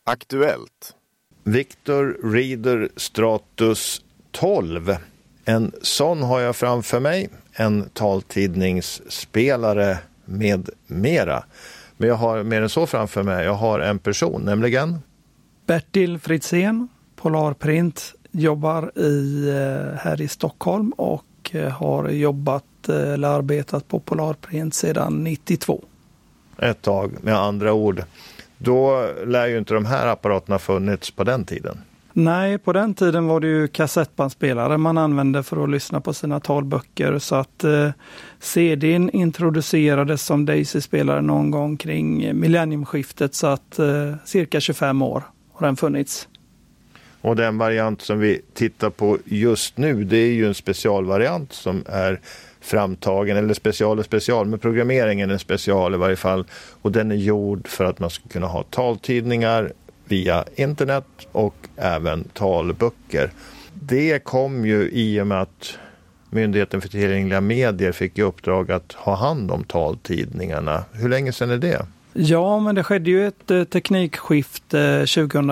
Aktuellt. Victor Reader Stratus 12. En sån har jag framför mig. En taltidningsspelare med mera. Men jag har mer än så framför mig. Jag har en person, nämligen Bertil Fritzén, Polarprint, jobbar här i Stockholm och har jobbat eller arbetat på Polarprint sedan 92. Ett tag, med andra ord. Då lär ju inte de här apparaterna funnits på den tiden. Nej, på den tiden var det ju kassettbandspelare man använde för att lyssna på sina talböcker. Så att CD:n introducerades som Daisy-spelare någon gång kring millenniumskiftet, så att cirka 25 år har den funnits. Och den variant som vi tittar på just nu, det är ju en specialvariant som är framtagen, eller special, men programmeringen är en special i varje fall. Och den är gjord för att man ska kunna ha taltidningar via internet och även talböcker. Det kom ju i och med att Myndigheten för tillgängliga medier fick i uppdrag att ha hand om taltidningarna. Hur länge sedan är det? Ja, men det skedde ju ett teknikskifte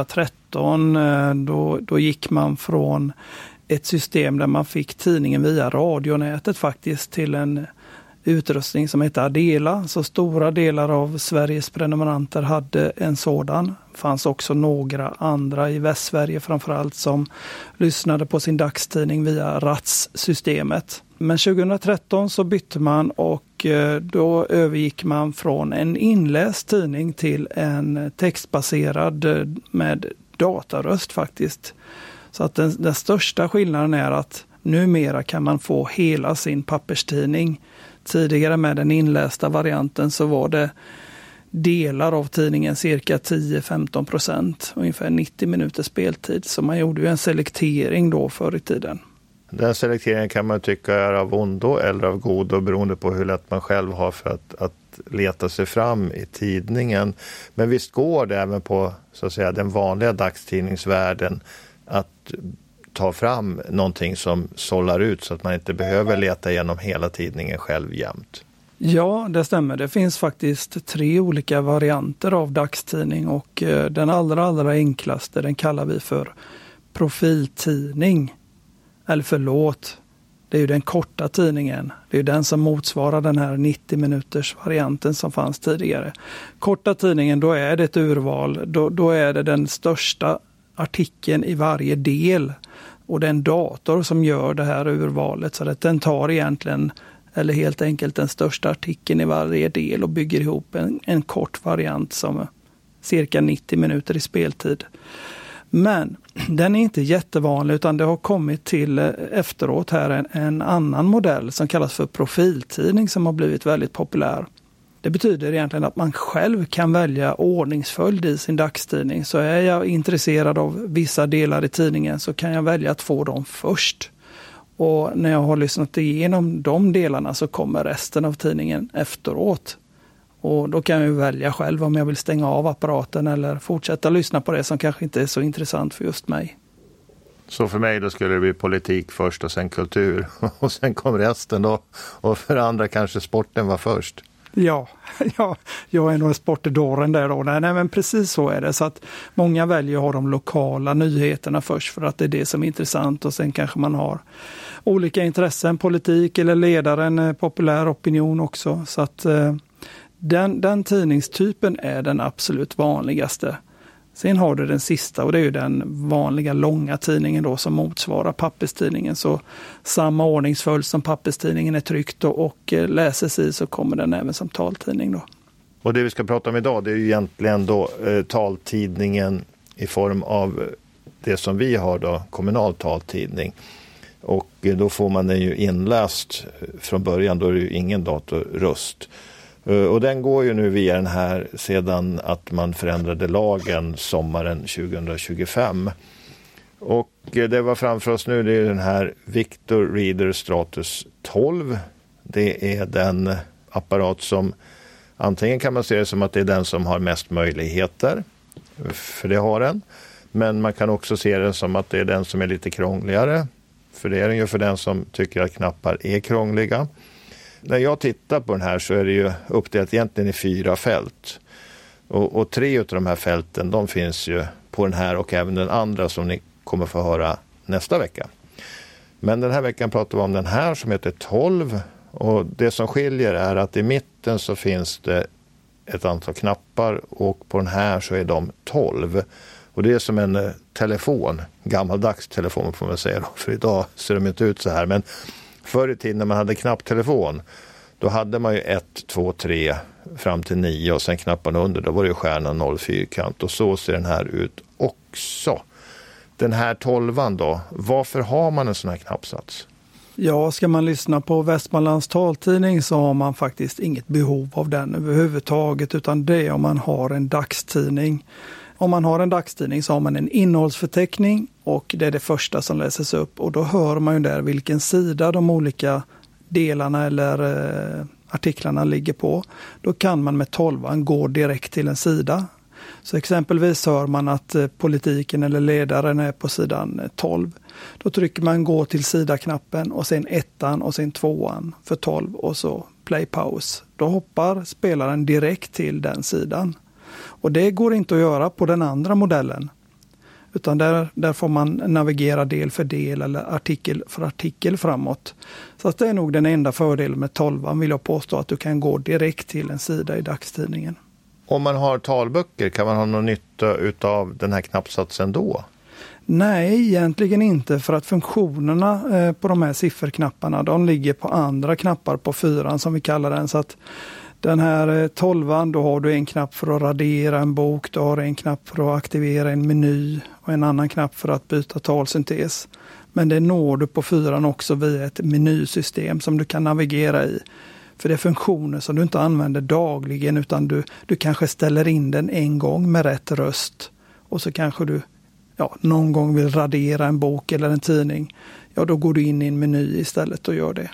2013. Då gick man från ett system där man fick tidningen via radionätet faktiskt till en utrustning som heter Adela. Så stora delar av Sveriges prenumeranter hade en sådan. Det fanns också några andra i Västsverige framförallt som lyssnade på sin dagstidning via RATS-systemet. Men 2013 så bytte man och då övergick man från en inläst tidning till en textbaserad med dataröst faktiskt. Så att den största skillnaden är att numera kan man få hela sin papperstidning. Tidigare med den inlästa varianten så var det delar av tidningen, cirka 10-15%, ungefär 90 minuters speltid. Så man gjorde ju en selektering då förr i tiden. Den selekteringen kan man tycka är av ondo eller av godo beroende på hur lätt man själv har för att leta sig fram i tidningen. Men visst går det även på så att säga den vanliga dagstidningsvärlden att ta fram någonting som sållar ut så att man inte behöver leta igenom hela tidningen själv jämt. Ja, det stämmer. Det finns faktiskt 3 olika varianter av dagstidning och den allra enklaste den kallar vi för profiltidning. Eller förlåt, det är ju den korta tidningen. Det är ju den som motsvarar den här 90 minuters varianten som fanns tidigare. Korta tidningen, då är det ett urval. Då är det den största artikeln i varje del. Och det är en dator som gör det här urvalet. Så att den tar egentligen, eller helt enkelt den största artikeln i varje del och bygger ihop en kort variant som är cirka 90 minuter i speltid. Men den är inte jättevanlig utan det har kommit till efteråt här en annan modell som kallas för profiltidning som har blivit väldigt populär. Det betyder egentligen att man själv kan välja ordningsföljd i sin dagstidning. Så är jag intresserad av vissa delar i tidningen så kan jag välja att få dem först. Och när jag har lyssnat igenom de delarna så kommer resten av tidningen efteråt. Och då kan jag välja själv om jag vill stänga av apparaten eller fortsätta lyssna på det som kanske inte är så intressant för just mig. Så för mig då skulle det bli politik först och sen kultur och sen kom resten då. Och för andra kanske sporten var först. Ja, jag är nog sportdåren där då. Nej, men precis så är det. Så att många väljer att ha de lokala nyheterna först för att det är det som är intressant. Och sen kanske man har olika intressen, politik eller ledaren, populär opinion också. Så att den tidningstypen är den absolut vanligaste. Sen har du den sista och det är ju den vanliga långa tidningen då som motsvarar papperstidningen. Så samma ordningsföljd som papperstidningen är tryckt och läses i så kommer den även som taltidning då. Och det vi ska prata om idag det är ju egentligen då taltidningen i form av det som vi har då, kommunal taltidning. Och då får man den ju inläst från början, då är det ju ingen datorröst. Och den går ju nu via den här sedan att man förändrade lagen sommaren 2025. Och det var framför oss nu, det är den här Victor Reader Stratus 12. Det är den apparat som antingen kan man se det som att det är den som har mest möjligheter, för det har den. Men man kan också se det som att det är den som är lite krångligare, för det är den ju för den som tycker att knappar är krångliga. När jag tittar på den här så är det ju uppdelat egentligen i 4 fält. Och 3 av de här fälten, de finns ju på den här och även den andra som ni kommer få höra nästa vecka. Men den här veckan pratar vi om den här som heter 12. Och det som skiljer är att i mitten så finns det ett antal knappar och på den här så är de 12. Och det är som en telefon, gammaldags telefon får man säga då, för idag ser de inte ut så här. Men förr i tiden när man hade knapptelefon, då hade man ju 1, 2, 3 fram till 9 och sen knapparna under, då var det ju stjärnan 0 fyrkant och så ser den här ut också. Den här 12an då, varför har man en sån här knappsats? Ja, ska man lyssna på Västmanlands taltidning så har man faktiskt inget behov av den överhuvudtaget, utan det är om man har en dagstidning. Om man har en dagstidning så har man en innehållsförteckning och det är det första som läses upp och då hör man ju där vilken sida de olika delarna eller artiklarna ligger på. Då kan man med 12an gå direkt till en sida. Så exempelvis hör man att politiken eller ledaren är på sidan 12. Då trycker man gå till sidaknappen och sen 1:an och sen 2:an för 12 och så play pause. Då hoppar spelaren direkt till den sidan. Och det går inte att göra på den andra modellen. Utan där får man navigera del för del eller artikel för artikel framåt. Så att det är nog den enda fördelen med 12an, vill jag påstå, att du kan gå direkt till en sida i dagstidningen. Om man har talböcker, kan man ha någon nytta utav den här knappsatsen då? Nej, egentligen inte, för att funktionerna på de här sifferknapparna, de ligger på andra knappar på 4:an som vi kallar den. Så att den här 12:an, då har du en knapp för att radera en bok, du har en knapp för att aktivera en meny och en annan knapp för att byta talsyntes. Men det når du på 4:an också via ett menysystem som du kan navigera i. För det är funktioner som du inte använder dagligen, utan du kanske ställer in den en gång med rätt röst. Och så kanske du någon gång vill radera en bok eller en tidning. Ja, då går du in i en meny istället och gör det.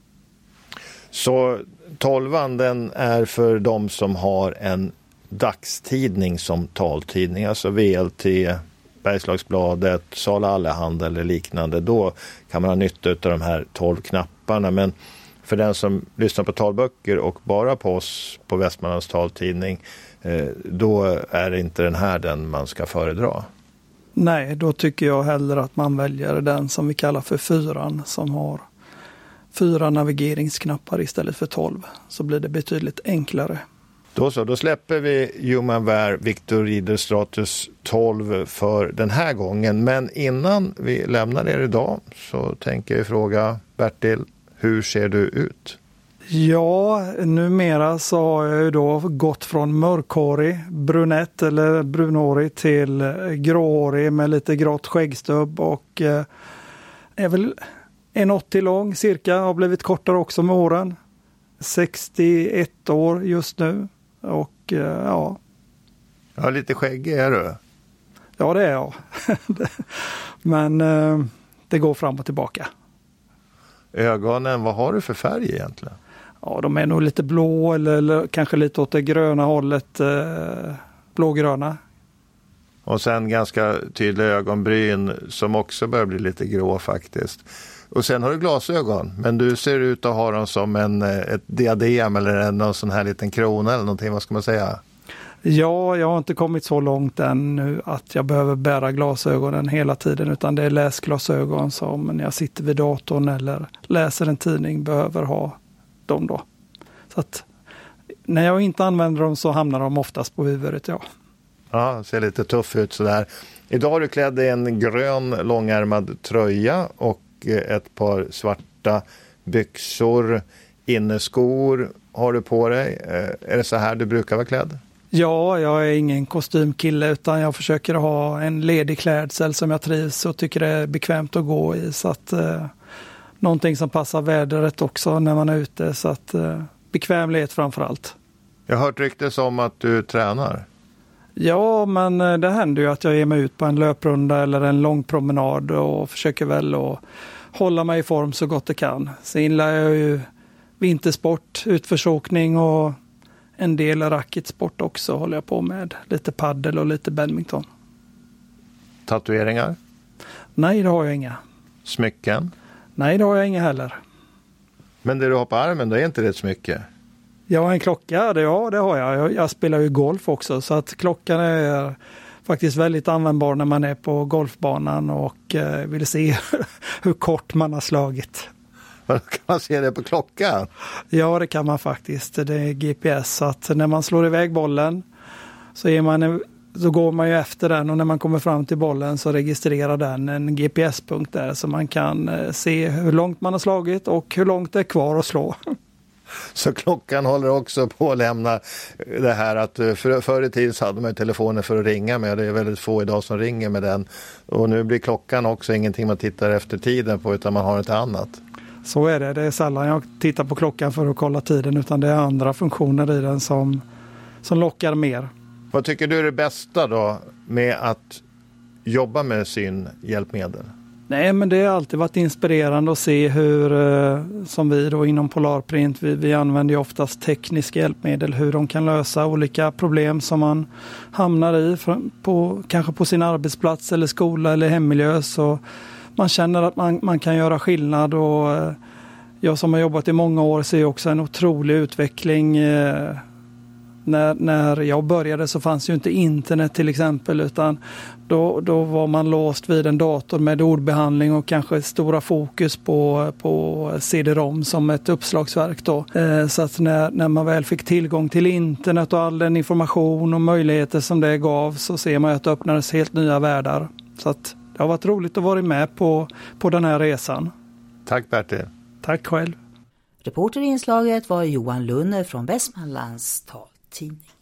Så 12:an, den är för de som har en dagstidning som taltidning, alltså VLT, Bergslagsbladet, Sala Allehanda eller liknande. Då kan man ha nytta av de här 12 knapparna, men för den som lyssnar på talböcker och bara på oss på Västmanlands taltidning, då är det inte den här den man ska föredra. Nej, då tycker jag hellre att man väljer den som vi kallar för 4:an, som har 4 navigeringsknappar istället för 12. Så blir det betydligt enklare. Då släpper vi HumanWare Victor Reader Stratus 12 för den här gången. Men innan vi lämnar er idag så tänker jag fråga Bertil, hur ser du ut? Ja, numera så har jag ju då gått från mörkhårig brunett eller brunhårig till gråhårig med lite grått skäggstubb och är väl 1,80 lång cirka, har blivit kortare också med åren. 61 år just nu och ja. Ja, lite skäggig är du. Ja, det är jag. Men det går fram och tillbaka. Ögonen, vad har du för färg egentligen? Ja, de är nog lite blå eller kanske lite åt det gröna hållet, blågröna. Och sen ganska tydliga ögonbryn som också börjar bli lite grå faktiskt. Och sen har du glasögon, men du ser ut att ha dem som ett diadem eller någon sån här liten krona eller någonting, vad ska man säga? Ja, jag har inte kommit så långt än nu att jag behöver bära glasögonen hela tiden, utan det är läsglasögon som när jag sitter vid datorn eller läser en tidning behöver ha dem då. Så att när jag inte använder dem så hamnar de oftast på huvudet, ja. Ja, ser lite tuff ut sådär. Idag har du klädd i en grön långärmad tröja och ett par svarta byxor, inneskor har du på dig. Är det så här du brukar vara klädd? Ja, jag är ingen kostymkille utan jag försöker ha en ledig klädsel som jag trivs och tycker det är bekvämt att gå i. Så att någonting som passar vädret också när man är ute, så att bekvämlighet framför allt. Jag har hört ryktes om att du tränar. Ja, men det händer ju att jag ger mig ut på en löprunda eller en lång promenad och försöker väl att hålla mig i form så gott det kan. Sen gillar jag ju vintersport, utförsåkning och en del racketsport också håller jag på med. Lite paddel och lite badminton. Tatueringar? Nej, det har jag inga. Smycken? Nej, det har jag inga heller. Men det du har på armen, då är inte det ett smycke? Ja, en klocka, det har jag. Jag spelar ju golf också, så att klockan är faktiskt väldigt användbar när man är på golfbanan och vill se hur kort man har slagit. Kan man se det på klockan? Ja, det kan man faktiskt. Det är GPS, så att när man slår iväg bollen så går man ju efter den, och när man kommer fram till bollen så registrerar den en GPS-punkt där, så man kan se hur långt man har slagit och hur långt det är kvar att slå. Så klockan håller också på att lämna det här att förr i tiden så hade man telefoner för att ringa med. Det är väldigt få idag som ringer med den. Och nu blir klockan också ingenting man tittar efter tiden på, utan man har ett annat. Så är det. Det är sällan jag tittar på klockan för att kolla tiden, utan det är andra funktioner i den som lockar mer. Vad tycker du är det bästa då med att jobba med synhjälpmedel? Nej, men det har alltid varit inspirerande att se hur, som vi då inom Polarprint, vi använder ju oftast tekniska hjälpmedel, hur de kan lösa olika problem som man hamnar i, kanske på sin arbetsplats eller skola eller hemmiljö, så man känner att man kan göra skillnad. Och jag som har jobbat i många år ser också en otrolig utveckling. När jag började så fanns ju inte internet till exempel, utan då var man låst vid en dator med ordbehandling och kanske stora fokus på CD-ROM som ett uppslagsverk då. Så att när man väl fick tillgång till internet och all den information och möjligheter som det gav, så ser man att det öppnades helt nya världar. Så att det har varit roligt att vara med på den här resan. Tack Bertil. Tack själv. Reporter i inslaget var Johan Lunner från Västmanlands Taltidning.